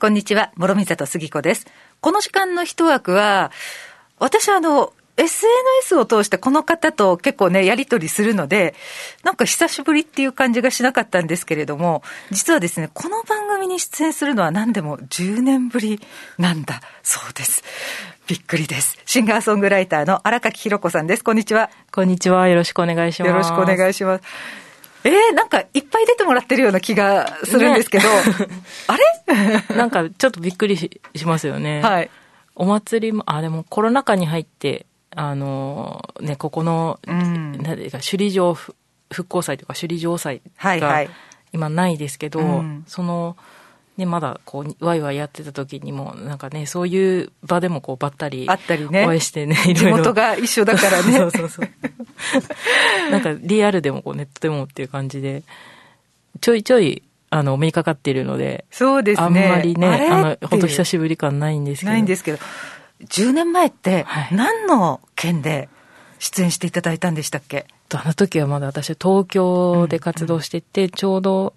こんにちは、諸見里杉子です。この時間の一枠は、私SNS を通してこの方と結構ね、やり取りするので、なんか久しぶりっていう感じがしなかったんですけれども、実はですね、この番組に出演するのは何でも10年ぶりなんだそうです。びっくりです。シンガーソングライターの荒垣弘子さんです。こんにちは。 こんにちは。よろしくお願いします。 よろしくお願いします。なんかいっぱい出てもらってるような気がするんですけど、あれなんかちょっとびっくり しますよね。 はい。 お祭りも、でもコロナ禍に入って、ね、ここの、なんていうか、首里城復興祭とか首里城祭が今ないですけど、ね、まだこうワイワイやってた時にもなんかね、そういう場でもこうばったりあったりね、 お会いしてね、いろいろ地元が一緒だからねそうなんかリアルでもこうネットでもっていう感じでちょいちょいお目にかかっているので、 そうですね、 あんまりね本当久しぶり感ないんですけど 10年前って何の件で出演していただいたんでしたっけ？ あの時はまだ私東京で活動してて、ちょうど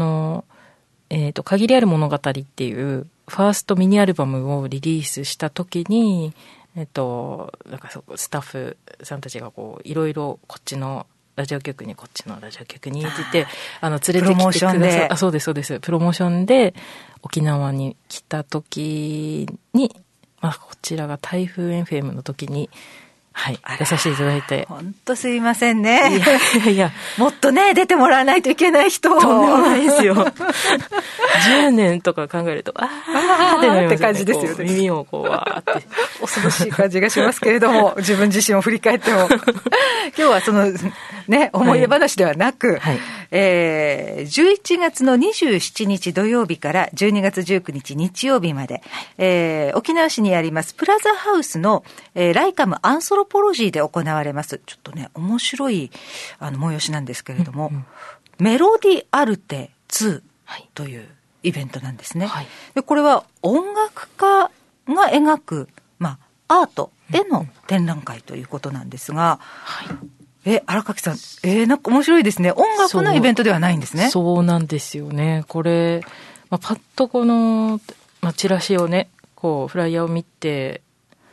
限りある物語っていうファーストミニアルバムをリリースした時に、なんかスタッフさんたちがこういろいろこっちのラジオ局にこっちのラジオ局にって言って連れてきてくださプロモーションで、 そうですそうです、プロモーションで沖縄に来た時に、こちらが台風 FM の時に出させていただいて。 本当すいませんね。 いやもっとね、出てもらわないといけない人を。 とんでもないですよ。10年とか考えると、 って感じですよね。 耳をこう、わーって。 恐ろしい感じがしますけれども、自分自身を振り返っても。今日はその、ね、思い出話ではなく、11月の27日土曜日から12月19日日曜日まで、沖縄市にありますプラザハウスの、ライカムアンソロポロジーで行われます。ちょっとね、面白い催しなんですけれども、メロディアルテ2というイベントなんですね。でこれは音楽家が描く、アートへの展覧会ということなんですが、荒垣さん、なんか面白いですね。音楽のイベントではないんですね。 そうなんですよね。これ、パッとこの、チラシをね、こうフライヤーを見て、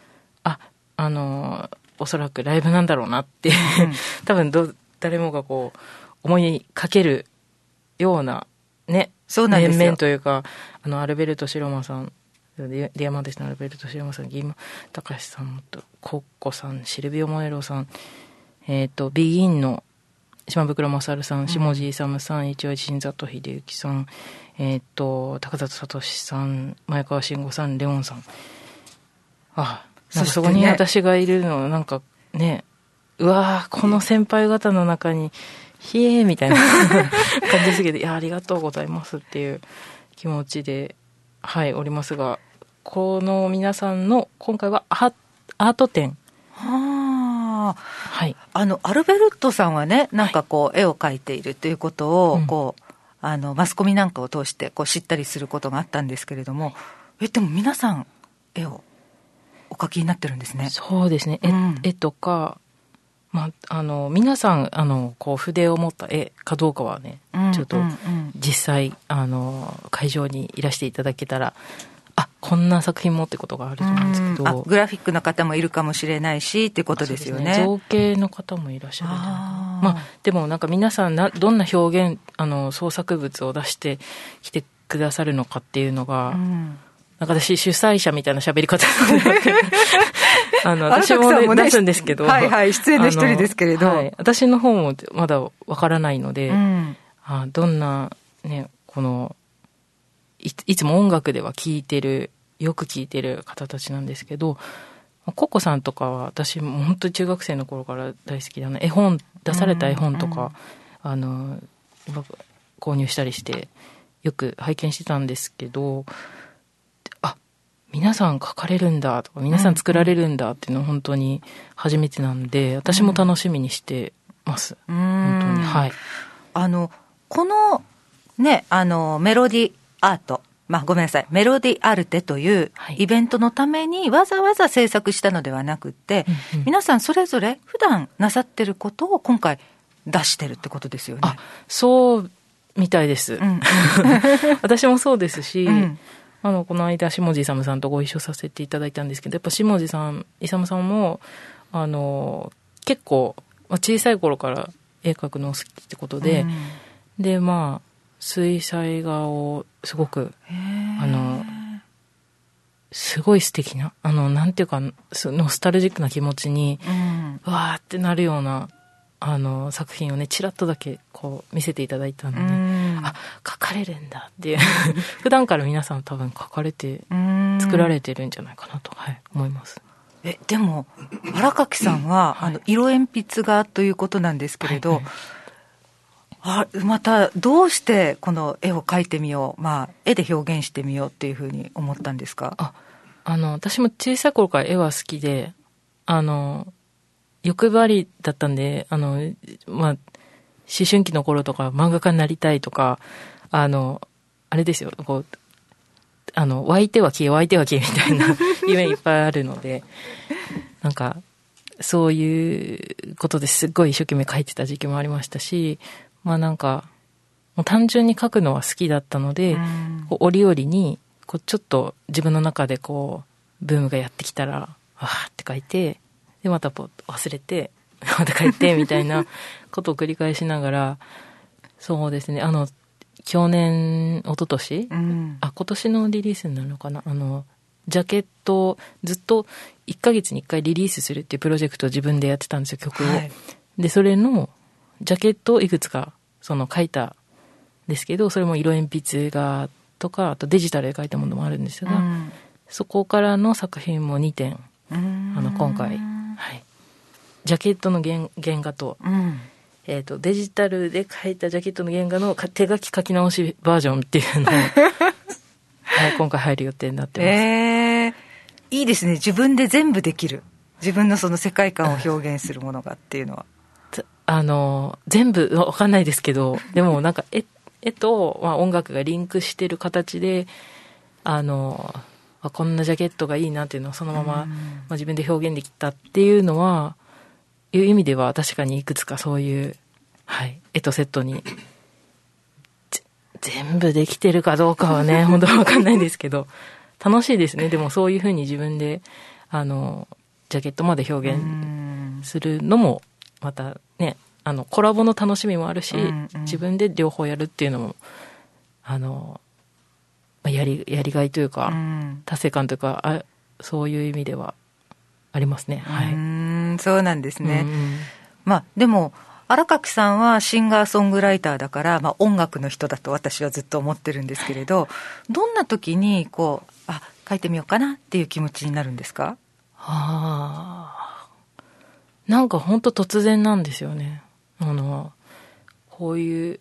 おそらくライブなんだろうなって、多分誰もがこう思いかけるようなね、 そうなんですよ。 面々というか、アルベルト・シロマさん、ディアマンティスのアルベルト・シロマさん、ギーマ・タカシさん、コッコさん、シルビオ・モネロさん、ビギンの島袋勝さん、下地勇さん、一応新里秀幸さん、高里聡さん、前川慎吾さん、レオンさん。そこに私がいるの、なんかね、うわー、この先輩方の中に、ひえーみたいな感じですけど、ありがとうございますっていう気持ちで、おりますが、この皆さんの、今回はアート展。 アルベルトさんはね、なんかこう、絵を描いているということを、こう、マスコミなんかを通してこう知ったりすることがあったんですけれども、でも皆さん、絵をお描きになってるんですね。 そうですね。絵とか、皆さん、こう、筆を持った絵かどうかはね、ちょっと、実際、会場にいらしていただけたら、こんな作品もってことがあると思うんですけど。 グラフィックの方もいるかもしれないし、っていうことですよね。 造形の方もいらっしゃる。でもなんか皆さんどんな表現、創作物を出してきてくださるのかっていうのが、なんか私主催者みたいな喋り方私も、ね、出すんですけど、 出演の一人ですけれど、 私の方もまだわからないので、どんなね、このいつも音楽ではよく聴いてる方たちなんですけど、コッコさんとかは私も本当に中学生の頃から大好きで、出された絵本とか、購入したりしてよく拝見してたんですけど、皆さん描かれるんだとか、皆さん作られるんだっていうのは本当に初めてなんで、私も楽しみにしてます。本当に。 このね、メロディアート、ごめんなさい、メロディアルテというイベントのためにわざわざ制作したのではなくて、皆さんそれぞれ普段なさってることを今回出してるってことですよね。 そうみたいです。私もそうですし、 この間下地勇さんとご一緒させていただいたんですけど、やっぱ下地さん、勇さんも結構、小さい頃から絵描くの好きってことで、で水彩画をすごくすごい素敵ななんていうかノスタルジックな気持ちに、わーってなるような作品をねちらっとだけこう見せていただいたので、あ、描かれるんだっていう普段から皆さん多分描かれて作られてるんじゃないかなと、思います。 でも荒垣さんは、色鉛筆画ということなんですけれど、またどうしてこの絵を描いてみよう、絵で表現してみようっていうふうに思ったんですか？ 私も小さい頃から絵は好きで、欲張りだったんで、思春期の頃とか漫画家になりたいとか、あれですよ、こう、湧いては消え湧いては消えみたいな夢いっぱいあるので、なんか、そういうことですっごい一生懸命描いてた時期もありましたし、なんか、もう単純に描くのは好きだったので、こう折々に、こうちょっと自分の中でこう、ブームがやってきたら、わーって描いて、で、また忘れて、また描いて、みたいなことを繰り返しながら、そうですね、去年、一昨年、今年のリリースになるのかな、ジャケットをずっと1ヶ月に1回リリースするっていうプロジェクトを自分でやってたんですよ、曲を。で、それの、ジャケットをいくつか、書いたんですけど、それも色鉛筆画とか、あとデジタルで描いたものもあるんですが、そこからの作品も2点、今回、ジャケットの原画と、デジタルで描いたジャケットの原画の手書き書き直しバージョンっていうのを、今回入る予定になってます。 いいですね。自分で全部できる。自分のその世界観を表現するものがっていうのは。 全部わかんないですけど、でもなんか絵と、音楽がリンクしてる形で、こんなジャケットがいいなっていうのをそのまま、自分で表現できたっていうのは、いう意味では確かにいくつかそういう、絵とセットに、全部できてるかどうかはね、本当わかんないですけど、楽しいですね。でもそういうふうに自分で、ジャケットまで表現するのも、またね、コラボの楽しみもあるし、自分で両方やるっていうのも、やりがいというか、達成感というか、そういう意味ではありますね。 そうなんですね。でも、荒垣さんはシンガーソングライターだから、音楽の人だと私はずっと思ってるんですけれど、どんな時にこう、書いてみようかなっていう気持ちになるんですか？ なんか本当突然なんですよね。こういう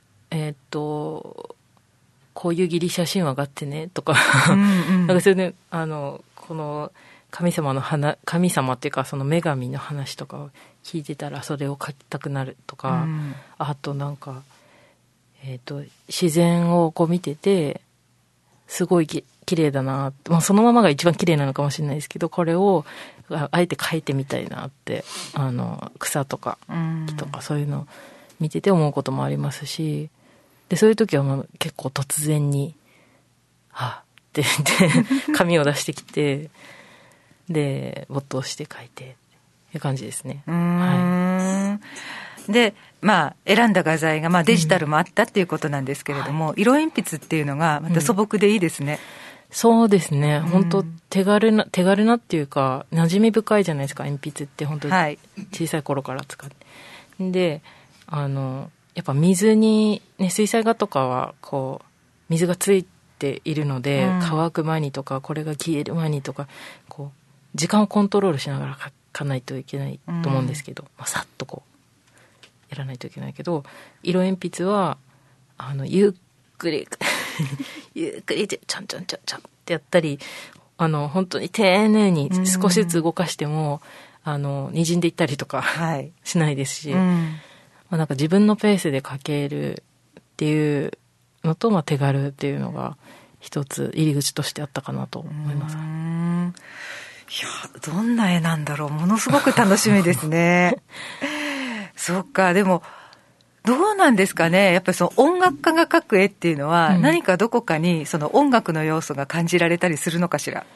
こういうギリシャ神話があってねとかなんかそれでこの神様っていうかその女神の話とかを聞いてたらそれを書きたくなるとか、あとなんか自然をこう見ててすごい綺麗だなって、そのままが一番綺麗なのかもしれないですけど、これをあえて描いてみたいなって草とか木とかそういうのを見てて思うこともありますし、でそういう時は結構突然にって言って紙を出してきてで没頭して書いてっていう感じですね。 で選んだ画材がデジタルもあったっていうことなんですけれども、色鉛筆っていうのがまた素朴でいいですね。 そうですね。本当手軽なっていうか馴染み深いじゃないですか、鉛筆って本当に小さい頃から使って、でやっぱ水に、ね、水彩画とかはこう水がついているので、乾く前にとかこれが消える前にとかこう時間をコントロールしながら描かないといけないと思うんですけど、さっとこうやらないといけないけど、色鉛筆はゆっくりゆっくりちょんちょんちょんちょんってやったり、本当に丁寧に少しずつ動かしても滲んでいったりとかしないですし、なんか自分のペースで描けるっていうのと、手軽っていうのが一つ入り口としてあったかなと思います。 いや、どんな絵なんだろう。ものすごく楽しみですね。そっか。でもどうなんですかね。やっぱりその音楽家が描く絵っていうのは、何かどこかにその音楽の要素が感じられたりするのかしら。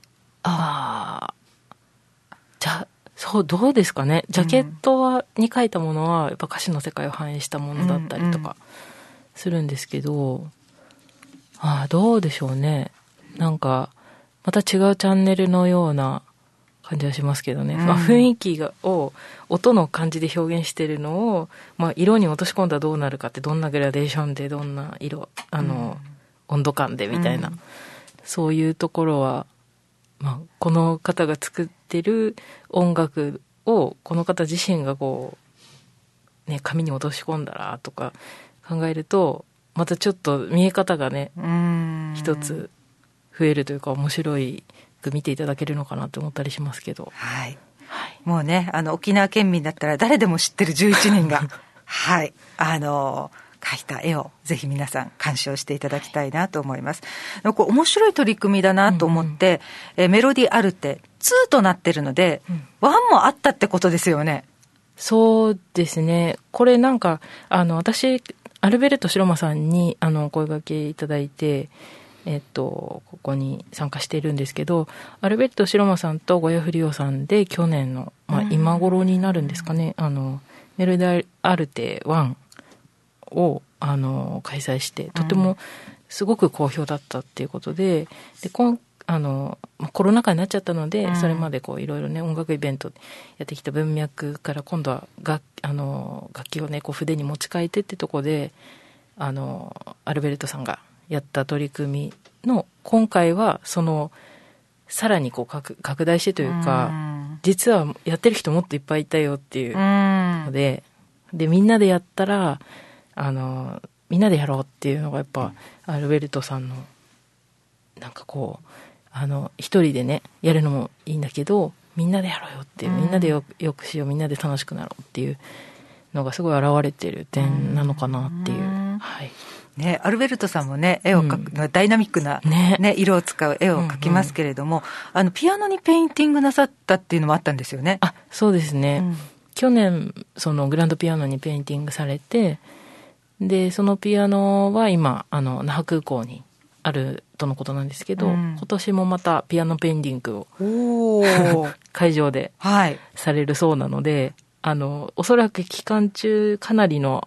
そう、どうですかね。ジャケットに書いたものは、やっぱ歌詞の世界を反映したものだったりとかするんですけど、どうでしょうね。なんか、また違うチャンネルのような感じはしますけどね。雰囲気を音の感じで表現してるのを、色に落とし込んだらどうなるかって、どんなグラデーションで、どんな色、温度感でみたいな、そういうところは、この方が作ってる音楽をこの方自身がこうね紙に落とし込んだらとか考えると、またちょっと見え方がね一つ増えるというか、面白く見ていただけるのかなと思ったりしますけど、 はいはい、もうね沖縄県民だったら誰でも知ってる11人がはい描いた絵をぜひ皆さん鑑賞していただきたいなと思います。これ面白い取り組みだなと思って、メロディアルテ2となってるので、1もあったってことですよね。 そうですね。これなんか私アルベルト白間さんに声掛けいただいて、ここに参加しているんですけど、アルベルト白間さんとゴヤフリオさんで去年の、今頃になるんですかね、メロディアルテ1を開催して、とてもすごく好評だったっていうことで、コロナ禍になっちゃったので、それまでこういろいろね音楽イベントやってきた文脈から今度は楽器をねこう筆に持ち替えてってとこでアルベルトさんがやった取り組みの今回はそのさらにこう拡大してというか、実はやってる人もっといっぱいいたよっていうので、みんなでやったらみんなでやろうっていうのがやっぱアルベルトさんのなんかこう一人でねやるのもいいんだけど、みんなでやろうよっていう、みんなでよくしよう、みんなで楽しくなろうっていうのがすごい現れてる点なのかなっていう、はいね、アルベルトさんもね絵を描く、ダイナミックな、ね、色を使う絵を描きますけれども、ピアノにペインティングなさったっていうのもあったんですよね。 そうですね、去年そのグランドピアノにペインティングされて、でそのピアノは今那覇空港にあるとのことなんですけど、今年もまたピアノペインティングを会場でされるそうなので、おそらく期間中かなりの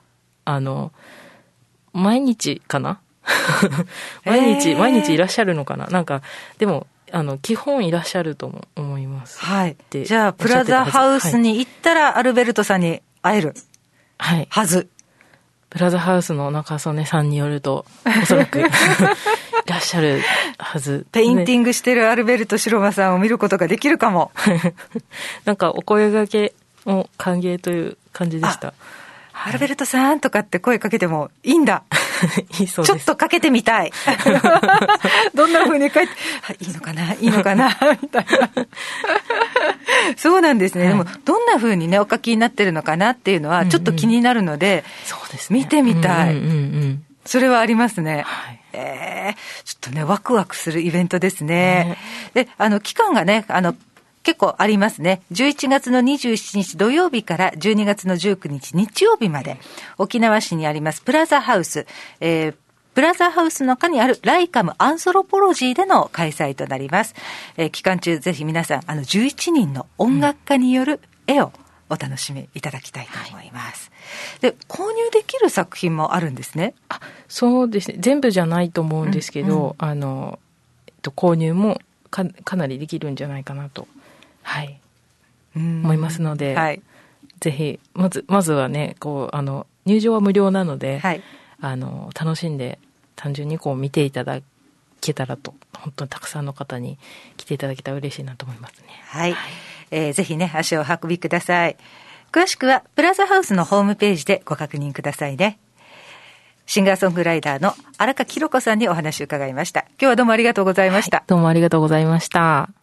毎日かな毎日いらっしゃるのかな、なんかでも基本いらっしゃると思います。 はい。じゃあプラザハウスに行ったらアルベルトさんに会えるはず。 プラザハウスの中曽根さんによるとおそらくいらっしゃるはず。 ペインティングしてるアルベルト白間さんを見ることができるかも。 なんかお声掛けも歓迎という感じでした。 アルベルトさんとかって声かけてもいいんだ。 いいそうです。 ちょっとかけてみたい。どんな風に書いて、いいのかなみたいな。そうなんですね。でもどんな風にねお書きになってるのかなっていうのはちょっと気になるので、 そうですね、 見てみたい。それはありますね。 はい、 ちょっとねワクワクするイベントですね。で期間がね結構ありますね。11月の27日土曜日から12月の19日日曜日まで沖縄市にありますプラザハウス、プラザハウスの中にあるライカムアンソロポロジーでの開催となります。期間中ぜひ皆さん11人の音楽家による絵をお楽しみいただきたいと思います。で購入できる作品もあるんですね。 そうですね。全部じゃないと思うんですけど、購入もかなりできるんじゃないかなと。はい、思いますので、ぜひまずはねこう入場は無料なので、楽しんで単純にこう見ていただけたらと、本当にたくさんの方に来ていただけたら嬉しいなと思いますね。 ぜひね足を運びください。詳しくはプラザハウスのホームページでご確認くださいね。シンガーソングライターの荒垣ひろ子さんにお話を伺いました。今日はどうもありがとうございました。 どうもありがとうございました。